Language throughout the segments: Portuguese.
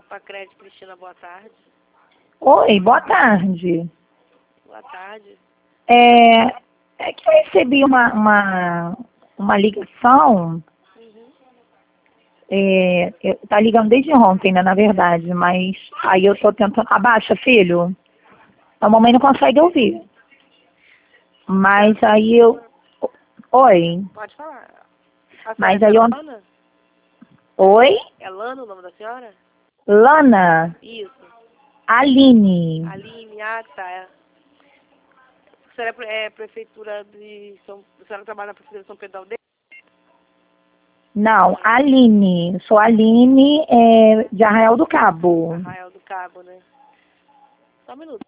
Para crédito, Cristina, boa tarde. Oi, boa tarde. Boa tarde. É que eu recebi uma ligação, tá ligando desde ontem, né, na verdade, mas aí eu tô tentando... Abaixa, filho. A mamãe não consegue ouvir. Mas aí eu... Oi. Pode falar. A senhora Mas é aí eu... Lana? Oi? É Lana o nome da senhora? Lana. Isso. Aline. Aline, tá. A senhora é prefeitura de São... A senhora trabalha na prefeitura de São Pedro da Aldeia? Não, Aline. Sou Aline, de Arraial do Cabo. Arraial do Cabo, né? Só um minuto.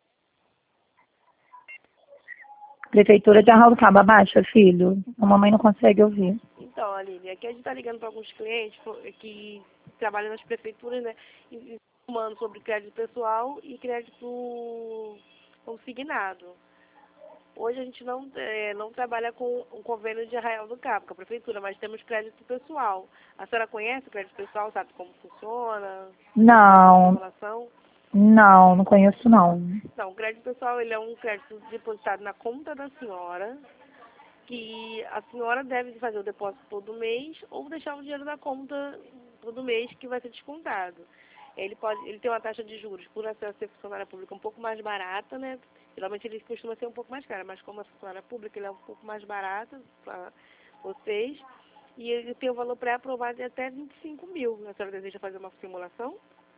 Prefeitura de Arraial do Cabo. Abaixa, filho. A mamãe não consegue ouvir. Então, Aline, aqui a gente está ligando para alguns clientes que trabalham nas prefeituras, né? Informando sobre crédito pessoal e crédito consignado. Hoje a gente não trabalha com um convênio de Arraial do Cabo, com a prefeitura, mas temos crédito pessoal. A senhora conhece o crédito pessoal, sabe como funciona? Não, Relação? não conheço não. Não, o crédito pessoal ele é um crédito depositado na conta da senhora, que a senhora deve fazer o depósito todo mês ou deixar o dinheiro na conta todo mês que vai ser descontado. Ele tem uma taxa de juros, por ser funcionária pública, um pouco mais barata, né? Geralmente ele costuma ser um pouco mais caro, mas como é funcionária pública, ele é um pouco mais barato para vocês. E ele tem o valor pré-aprovado de até 25 mil. A senhora deseja fazer uma simulação?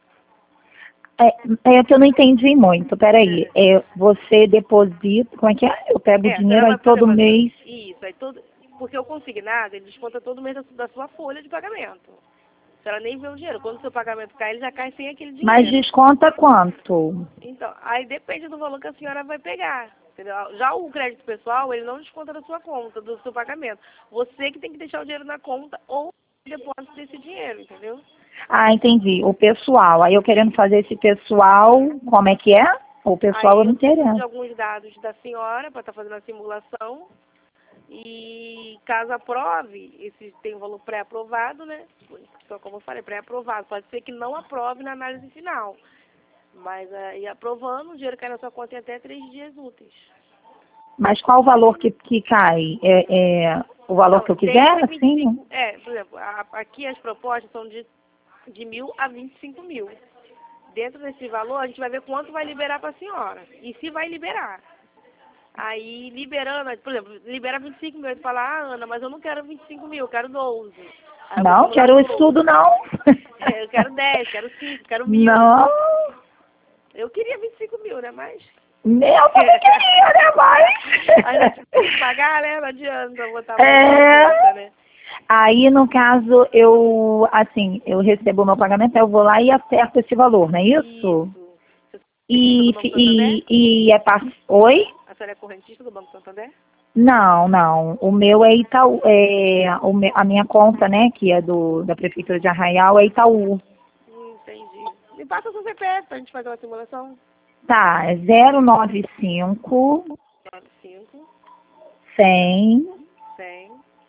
É que eu não entendi muito. Peraí, você deposita, como é que é? Eu pego o A senhora dinheiro aí vai, por todo exemplo, mês. isso, porque o consignado, ele desconta todo mês da sua folha de pagamento. A senhora nem vê o dinheiro. Quando o seu pagamento cai, ele já cai sem aquele Mas dinheiro. desconta quanto? Então, aí depende do valor que a senhora vai pegar. Entendeu? Já o crédito pessoal, ele não desconta da sua conta, do seu pagamento. Você que tem que deixar o dinheiro na conta ou depósito desse dinheiro, entendeu? Ah, entendi. O pessoal. Aí eu querendo fazer esse pessoal, como é que é? O pessoal eu Aí não eu preciso de interessa. alguns dados da senhora para estar fazendo a simulação. E caso aprove, esse tem um valor pré-aprovado, né? Só como eu falei, pré-aprovado. Pode ser que não aprove na análise final. Mas aí aprovando, o dinheiro cai na sua conta em até 3 dias úteis. Mas qual o valor que cai? O valor Não, que eu quiser, desde assim? 25, por exemplo, aqui as propostas são de 1.000 a 25 mil. Dentro desse valor, a gente vai ver quanto vai liberar para a senhora. E se vai liberar. Aí, liberando, por exemplo, libera 25 mil. Aí tu fala, Ana, mas eu não quero 25 mil, eu quero 12. Aí eu vou Não, simular quero isso 12. tudo não. Eu quero 10, quero 5, quero 1.000. Não. Eu queria 25 mil, né? Mas... Eu também queria, né, mas... A gente tem que pagar, né? Não adianta botar mais na conta, né? Aí, no caso, eu recebo o meu pagamento, eu vou lá e acerto esse valor, não é isso? Isso. Você é correntista do Banco Santander? Oi? A senhora é correntista do Banco Santander? Não. O meu é Itaú, a minha conta, né, que é da Prefeitura de Arraial, é Itaú. Entendi. Me passa o seu CPF pra gente fazer uma simulação. Tá, é 095 95, 100 100,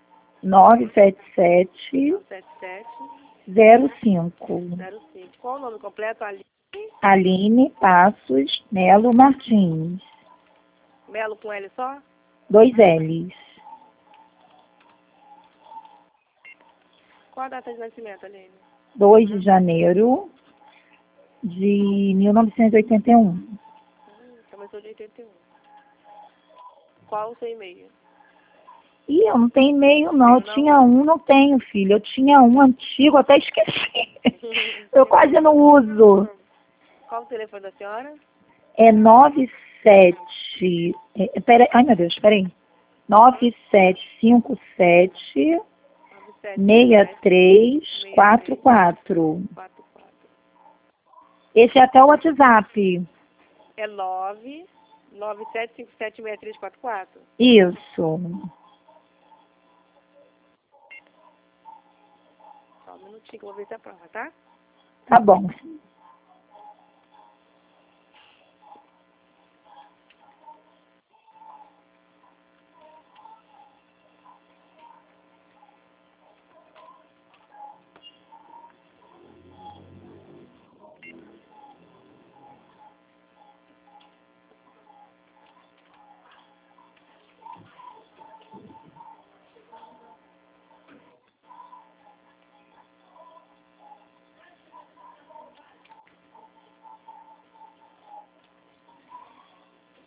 977 977, 05. 05. Qual o nome completo? Ali. Aline Passos Melo Martins. Melo com L só? 2 L's. Qual a data de nascimento, Aline? 2 de janeiro de 1981. Começou de 81. Qual o seu e-mail? Ih, eu não tenho e-mail, não. Eu tinha um, não tenho, filho. Eu tinha um antigo, até esqueci. Eu quase não uso. Qual o telefone da senhora? É 97. Ai, meu Deus, peraí. 9757 6344. 44. Esse é até o WhatsApp. É 997576344. Isso. Só um minutinho que eu vou ver se é a prova, tá? Tá bom.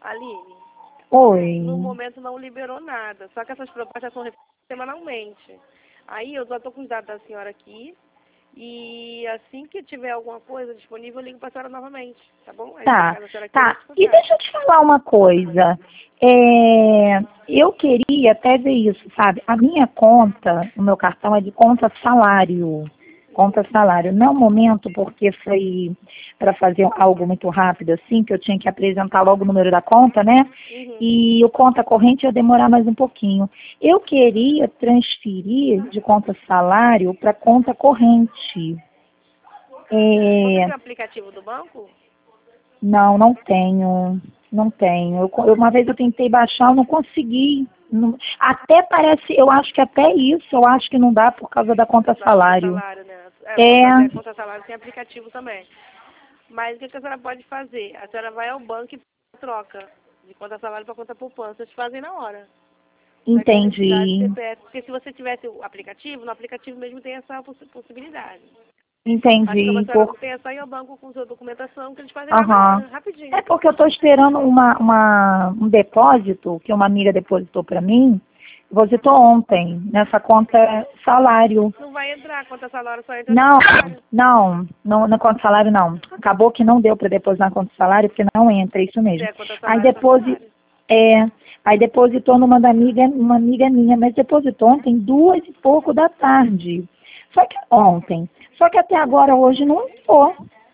Aline, Oi. no momento não liberou nada, só que essas propostas são refeitas semanalmente. Aí eu já estou com os dados da senhora aqui, e assim que tiver alguma coisa disponível, eu ligo para a senhora novamente, tá bom? Aí Tá, caso a senhora queira tá. E discutir. deixa eu te falar uma coisa. Eu queria até ver isso, sabe? A minha conta, o meu cartão é de conta salário. Conta salário. Não é o momento, porque foi para fazer algo muito rápido, assim, que eu tinha que apresentar logo o número da conta, né? Uhum. E o conta corrente ia demorar mais um pouquinho. Eu queria transferir de conta salário para conta corrente. Você É, tem o aplicativo do banco? não, não tenho. Não tenho. Uma vez eu tentei baixar, eu não consegui. Até parece, eu acho que até isso, eu acho que não dá por causa da conta Da conta salário. salário, né? É, Conta salário tem aplicativo também. Mas o que a senhora pode fazer? A senhora vai ao banco e troca de conta salário para conta poupança. Eles fazem na hora. Não tem necessidade de entendi. CPF. Porque se você tivesse o aplicativo, no aplicativo mesmo tem essa possibilidade. Mas como a Entendi. senhora não tem, é só ir ao banco com sua documentação que eles fazem lá na Aham. hora, rapidinho. É porque eu estou esperando um depósito que uma amiga depositou para mim. Depositou ontem, nessa conta salário. Não vai entrar, a conta salário só entra no Não, salário. não, na conta salário não. Acabou que não deu para depositar na conta salário, porque não entra, é isso Se mesmo. é conta Aí salário, é só salário. é, aí depositou numa da amiga, uma amiga minha, mas depositou ontem 2h pouco da tarde. Só que ontem. Só que até agora, hoje, não entrou.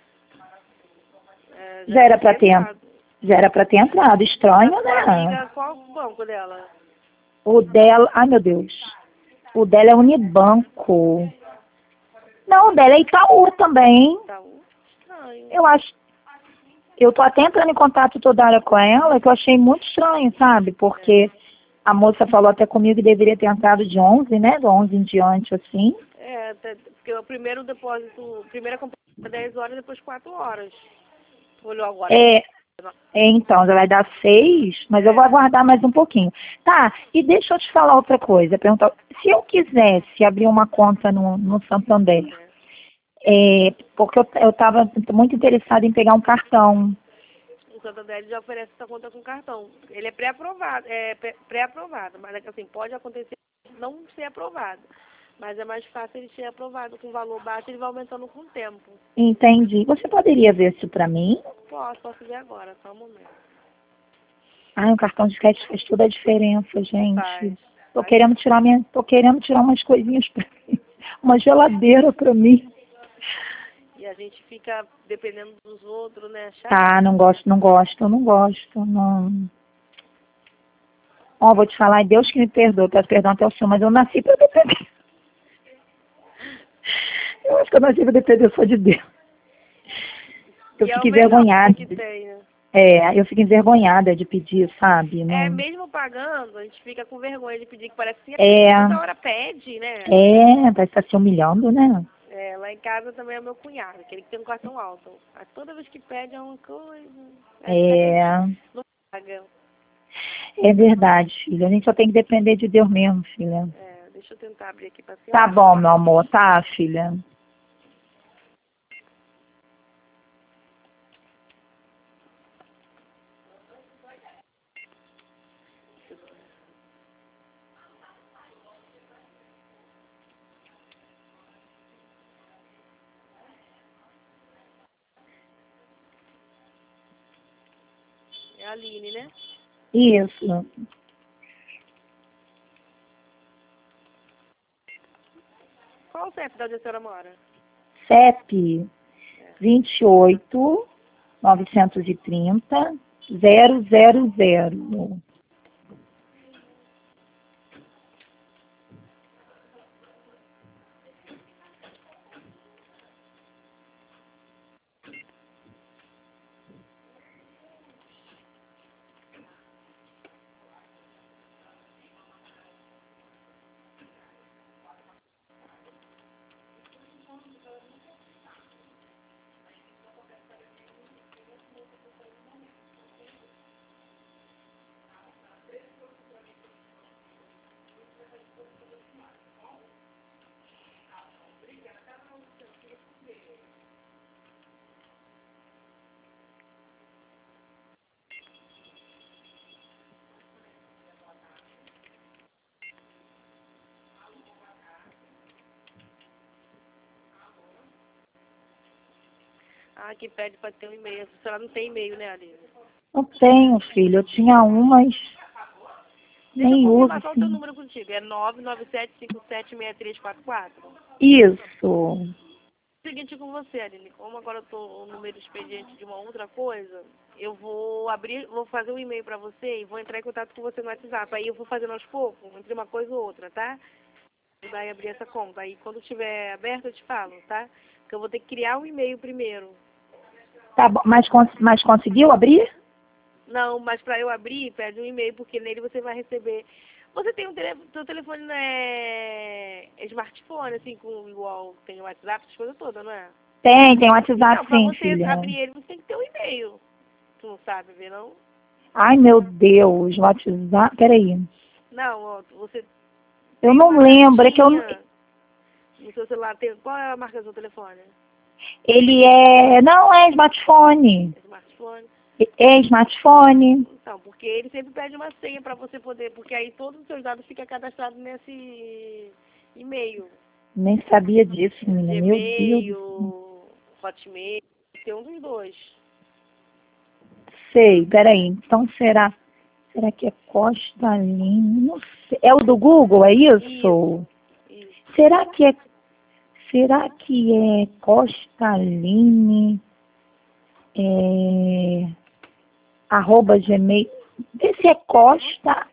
É, já Já era era pra ter para ter, entrado. já era para ter entrado. A Estranho, sua né? amiga, qual o banco dela? O dela, ai meu Deus. O dela é Unibanco. Não, o dela é Itaú também. Itaú? Estranho. Eu acho. Eu tô até entrando em contato toda hora com ela, que eu achei muito estranho, sabe? Porque a moça falou até comigo que deveria ter entrado de 11, né? Do 11 em diante, assim. Porque o primeiro depósito, primeira compra é 10 horas, depois 4 horas. Olhou agora. É, então, já vai dar 6, mas eu vou aguardar mais um pouquinho. Tá, e deixa eu te falar outra coisa. Perguntar, se eu quisesse abrir uma conta no Santander, porque eu estava muito interessada em pegar um cartão. O Santander já oferece essa conta com cartão. Ele é pré-aprovado, pré-aprovado, mas assim, pode acontecer não ser aprovado. Mas é mais fácil ele ser aprovado com valor baixo, ele vai aumentando com o tempo. Entendi. Você poderia ver isso para mim? Posso ver agora, só um momento. Ah, um cartão de crédito faz toda a diferença, gente. Faz. Faz. Tô querendo tirar umas coisinhas para mim. Uma geladeira para mim. E a gente fica dependendo dos outros, né? Chato. Tá, não gosto, não gosto, não gosto, não. Ó, vou te falar, Deus que me perdoe, peço perdão até o senhor, mas eu nasci para depender. Eu acho que eu nasci para depender só de Deus. Eu E é fico o melhor envergonhada. que tem, né? Eu fico envergonhada de pedir, sabe? Não. Mesmo pagando, a gente fica com vergonha de pedir, que parece que É, toda hora pede, né? vai estar se humilhando, né? Lá em casa também é o meu cunhado, aquele que tem um cartão alto. Aí toda vez que pede é uma coisa, É, não paga. é verdade, filha. A gente só tem que depender de Deus mesmo, filha. Deixa eu tentar abrir aqui pra Tá senhora. bom, meu amor, tá, filha? É a Aline, né? Isso. Qual o CEP da onde a senhora mora? CEP 28 930 000. Ah, que pede para ter um e-mail. A senhora não tem e-mail, né, Aline? Não tenho, filho. Eu tinha um, mas Deixa eu nem uso, confirmar só o teu sim. número contigo. É 997576344. Isso. Seguinte com você, Aline. Como agora eu tô no meio do expediente de uma outra coisa, eu vou abrir, vou fazer um e-mail para você e vou entrar em contato com você no WhatsApp. Aí eu vou fazendo aos poucos, entre uma coisa ou outra, tá? Vai abrir essa conta. Aí quando estiver aberto eu te falo, tá? Porque eu vou ter que criar um e-mail primeiro. Tá bom. Mas conseguiu abrir? Não, mas para eu abrir, pede um e-mail, porque nele você vai receber. Você tem teu telefone é smartphone, assim, com igual tem o WhatsApp, essas coisas todas, não é? Tem Então, WhatsApp para sim, você filha. abrir ele, você tem que ter um e-mail. Tu não sabe ver, não? Ai, meu Deus, WhatsApp. Peraí. Não, ó, você Eu tem não uma lembro, é que eu. caixinha no seu celular. Qual é a marca do seu telefone? Ele é. Não, é smartphone. É smartphone? É smartphone. Então, porque ele sempre pede uma senha para você poder, porque aí todos os seus dados ficam cadastrados nesse e-mail. Nem sabia disso, menina. Meu Deus do céu. Gmail, Hotmail, tem um dos dois. Sei, peraí. Então será que é Costa Lima? Não sei. É o do Google, é isso? Isso. Será que é Costa Lima? Arroba Gmail. Vê se é Costa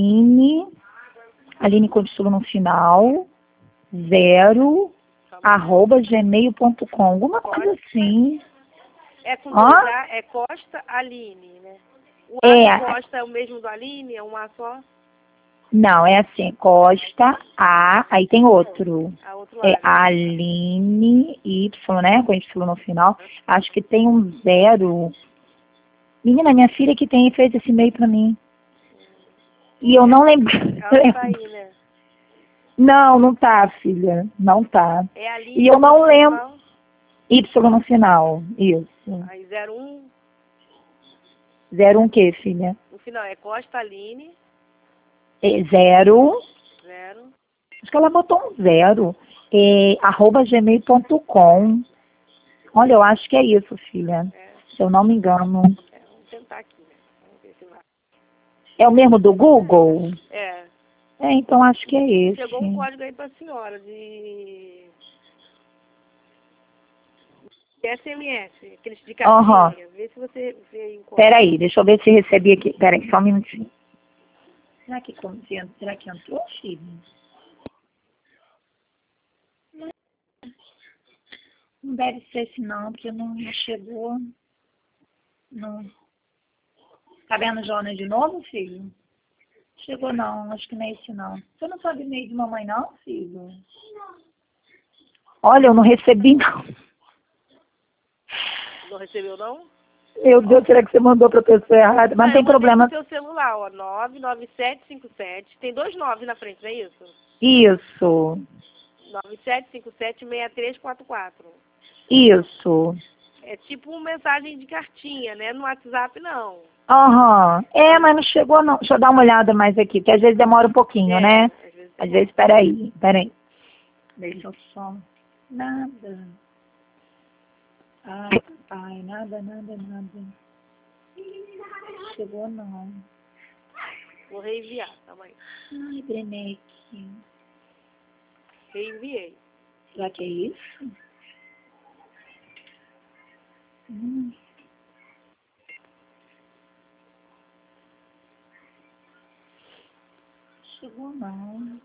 Aline com título no final, 0, arroba gmail.com. Alguma coisa assim. É com Ó, dois A, é Costa Aline, né? O A do é. Costa é o mesmo do Aline, é um A só? Não, é assim, Costa, A, aí tem outro. A outro É A, né? Aline, Y, né? Com Y no final. Acho que tem um 0. Menina, minha filha que tem fez esse e-mail pra mim. E eu não lembro. Ela não tá aí, né? Não, não tá, filha. Não tá. É E Aline eu com não Y no lembro. final. Y no final. Isso. Aí 01, 0 o quê, filha? no final é Costa Aline, É 0. 0. Acho que ela botou um 0. Arroba gmail.com. Olha, eu acho que é isso, filha. É, Se eu não me engano. vamos tentar aqui, né? Vamos ver se vai. É o mesmo do Google? É, Então acho que é esse. chegou um código aí pra senhora de SMS, aqueles de Aham. cartinha. Vê se você vê aí o código. Peraí, deixa eu ver se recebi aqui. Peraí, só um minutinho. Será que entrou, filho? Não deve ser esse não, porque não chegou. Não. Tá vendo o Jonas de novo, filho? Chegou não, acho que não é esse não. Você não sabe e-mail de mamãe não, filho? Olha, eu não recebi não. Não recebeu, não? Meu Deus, será que você mandou pra pessoa errada? Mas não tem Eu mandei problema. pro seu celular, ó, 99757. Tem 2 9 na frente, não é isso? Isso, 97576344. isso. É tipo uma mensagem de cartinha, né? No WhatsApp, não. Aham. Mas não chegou não. Deixa eu dar uma olhada mais aqui, porque às vezes demora um pouquinho, né? Às vezes Às demora. vezes, peraí. Deixa eu só. Nada. Ai, papai, nada. Chegou não. Vou reenviar, calma aí. Ai, Brenek. Reenviei. Será que é isso? Hum. Chegou não.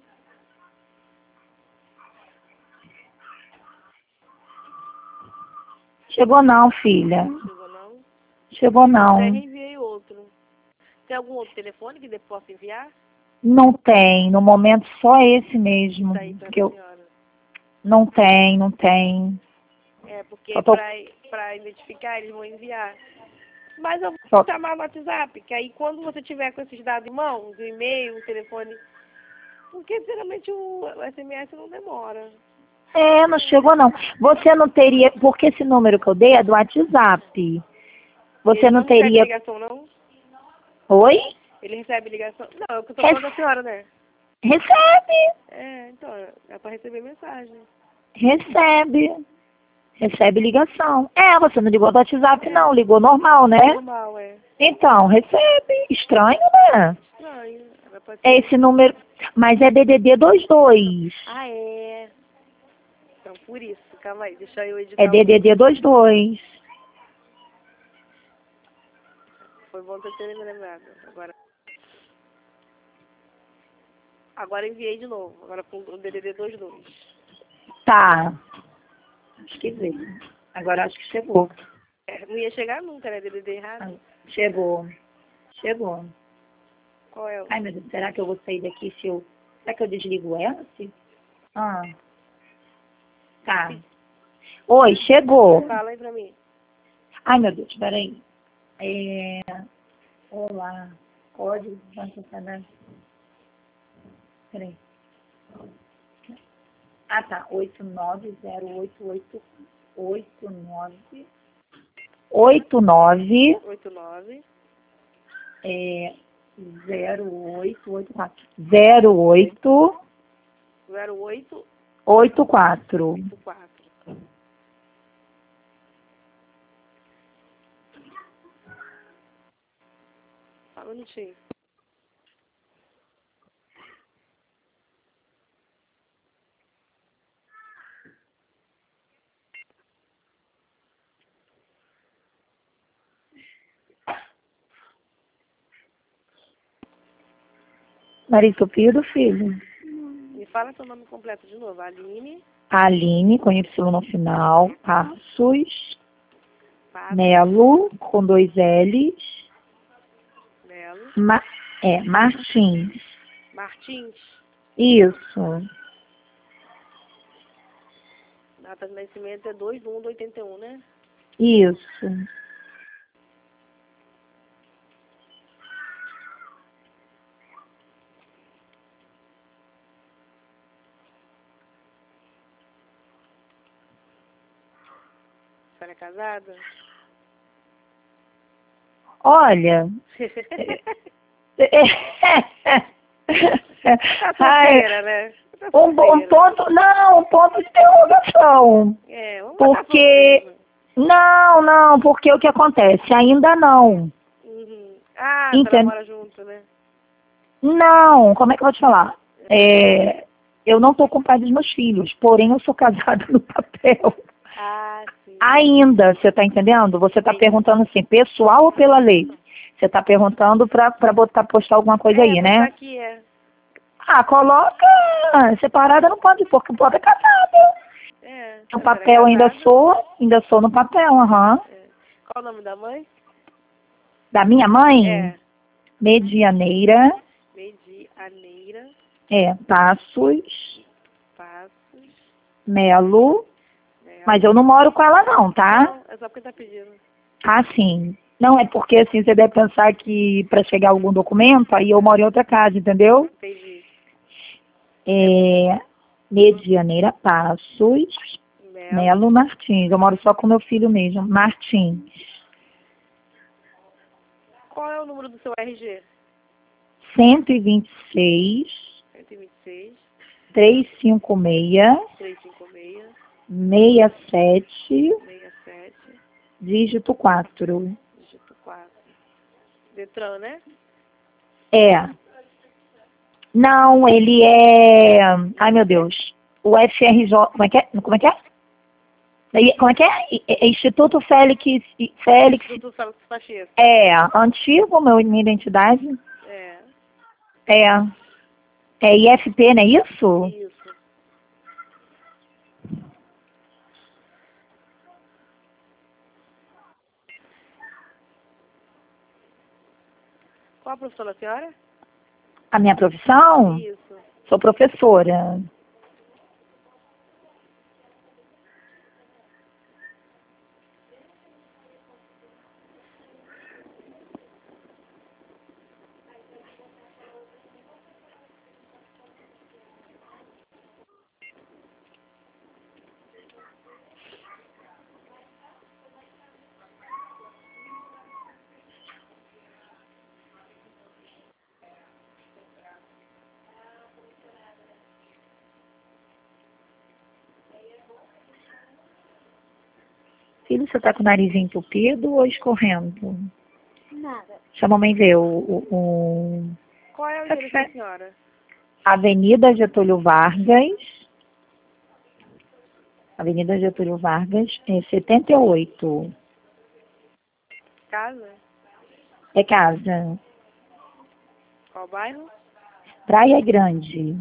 Chegou não, filha. Chegou, não? Chegou não. Até reenviei outro. Tem algum outro telefone que possa enviar? Não tem. No momento só esse mesmo. Tá aí pra Que eu... senhora. Não tem. É, porque Só tô... pra identificar eles vão enviar. Mas eu Só... vou chamar no WhatsApp, que aí quando você tiver com esses dados em mãos, o e-mail, o telefone, porque geralmente o SMS não demora. Não chegou não. Você não teria... Porque esse número que eu dei é do WhatsApp. Você Ele não não recebe teria... ligação, não? Oi? Ele recebe ligação? Não, é o que eu tô falando da senhora, né? Recebe. É, então, é pra receber mensagem. Recebe. Recebe ligação. É, você não ligou do WhatsApp, não. Ligou normal, né? Normal, é. Então, recebe. Estranho, né? Estranho. Ela pode É ser... esse número. Mas é DDD 22. Ah, é. Então, por isso. Calma aí, deixa eu É editar o número. DDD 22. Foi bom ter me lembrado. Agora enviei de novo. Agora com o DDD 22. Tá. Acho que veio. Agora acho que chegou. É, não ia chegar nunca, né? DDD errado. Ah, chegou. Chegou. Qual é o... Ai, meu Deus, será que eu vou sair daqui se eu... Será que eu desligo ela? Ah, tá. Oi, chegou. Fala aí pra mim. Ai, meu Deus, peraí. Olá. Código de Banco Santander. Peraí. Ah, tá. 89088... 89... 89 0884. 08 08 84. 84. Só um minutinho. Larissa Pio, filho. Me fala seu nome completo de novo. Aline Aline, com Y no final. Passos. Passos Melo, com 2 L's. Melo Martins. Martins. Isso. Data de nascimento é 2/1/81, né? Isso. A senhora é casada? Olha. Tá Ai, solteira, né? Tá um solteira. ponto. Não, um ponto de interrogação. É, vamos botar Porque. solteira. Não, porque o que acontece? Ainda não. Uhum. Ah, você Entende? namora junto, né? Não, como é que eu vou te falar? Eu não estou com o pai dos meus filhos, porém eu sou casada no papel. Ah, sim. Ainda, você está entendendo? Você está perguntando assim, pessoal ou pela lei? Você está perguntando para postar alguma coisa aí, né? Tá aqui, é. Ah, coloca separada não pode, porque o povo é casado. É. No papel ainda sou no papel, aham. É. Qual o nome da mãe? Da minha mãe? É. Medianeira, Medianeira Passos, Passos Melo, Melo. mas eu não moro com ela não, tá? Não, é só porque tá pedindo. Ah, sim. Não, é porque assim, você deve pensar que para chegar algum documento, aí eu moro em outra casa, entendeu? Entendi. Medianeira Passos, Melo. Melo Martins. Eu moro só com meu filho mesmo, Martins. Qual é o número do seu RG? 126 126 356 356 67 67 dígito 4. dígito 4. Detran, né? Não, ele é... Ai, meu Deus. O FRJ... Como é que é? Como é que é? Como é que é? Instituto Félix... Instituto Félix Fascista. Antigo, minha identidade. É. É IFP, não é isso? Isso. Qual a profissão da senhora? A minha profissão? Isso. Sou professora. Filho, você tá com o nariz entupido ou escorrendo? Nada. Deixa a mamãe ver o... Qual é o endereço da senhora? Avenida Getúlio Vargas. Avenida Getúlio Vargas, 78. Casa? É casa. Qual bairro? Praia Grande.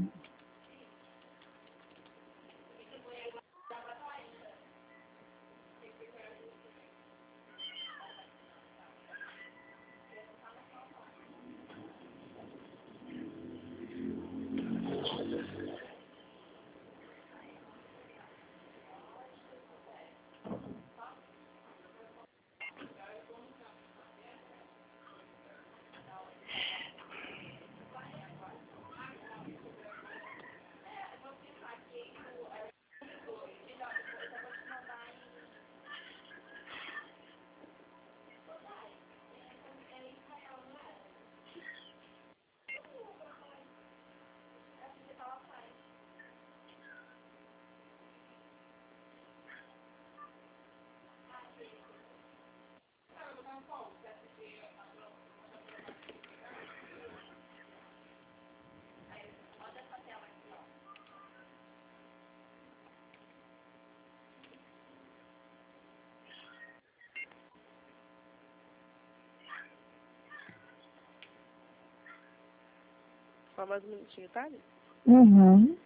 Só mais um minutinho, tá? Uhum.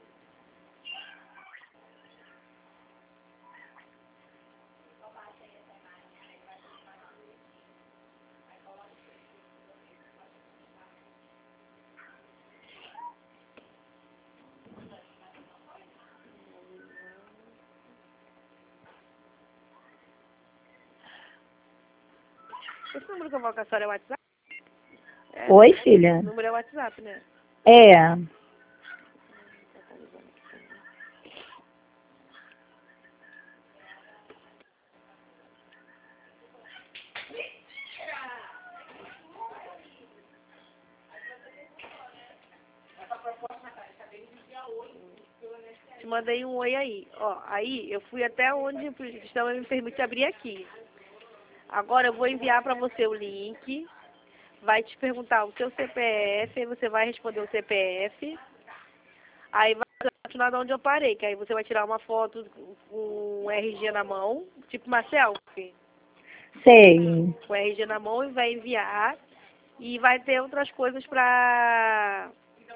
Esse número que eu vou com a senhora é WhatsApp? É, Oi, filha? o número é WhatsApp, né? É. Te mandei um oi aí. Ó, aí eu fui até onde o sistema me permite abrir aqui. Agora eu vou enviar para você o link. Vai te perguntar o seu CPF, aí você vai responder o CPF. Aí vai continuar de onde eu parei, que aí você vai tirar uma foto com o RG na mão, tipo uma selfie, Sei. com o RG na mão e vai enviar. E vai ter outras coisas pra...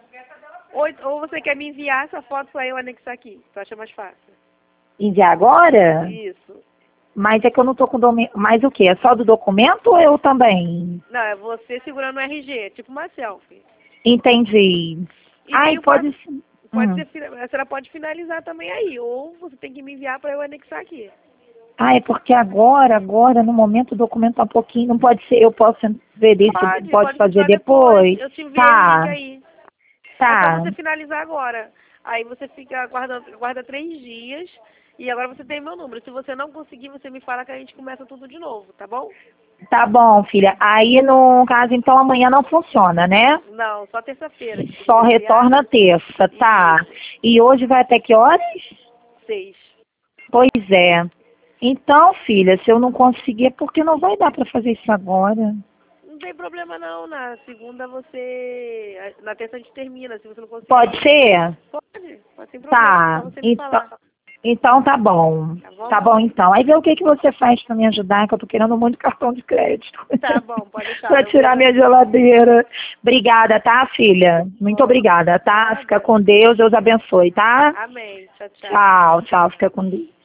Ou você quer me enviar essa foto pra eu anexar aqui, tu acha mais fácil? Enviar agora? Isso. Mas é que eu não tô com documento. Mas o quê? É só do documento ou eu também? Não, é você segurando o RG, tipo uma selfie. Entendi. E Ai, tem o pode... pode ser, a senhora pode finalizar também aí, ou você tem que me enviar pra eu anexar aqui. Ah, é porque agora, no momento o documento tá um pouquinho, não pode ser, eu posso ver isso, pode fazer continuar depois? Eu te enviei o link Tá, aí. É só tá, você finalizar agora. Aí você fica guarda 3 dias e agora você tem meu número. Se você não conseguir, você me fala que a gente começa tudo de novo, tá bom? tá bom, filha. Aí, no caso, então, amanhã não funciona, né? Não, só terça-feira. Só retorna terça, tá. E hoje vai até que horas? 6. Pois é. Então, filha, se eu não conseguir, é porque não vai dar pra fazer isso agora. Não tem problema não, na segunda você... Na terça a gente termina, se você não conseguir. Pode ser? Pode sem problema, Tá. só você me falar. Então tá bom. Tá bom? Tá bom, então. Aí vê o que que você faz pra me ajudar, que eu tô querendo muito cartão de crédito. Tá bom, pode deixar. Pra tirar minha geladeira. Obrigada, tá, filha? Muito obrigada, tá? Fica com Deus, Deus abençoe, tá? Amém. Tchau, tchau. Tchau, tchau. Fica com Deus.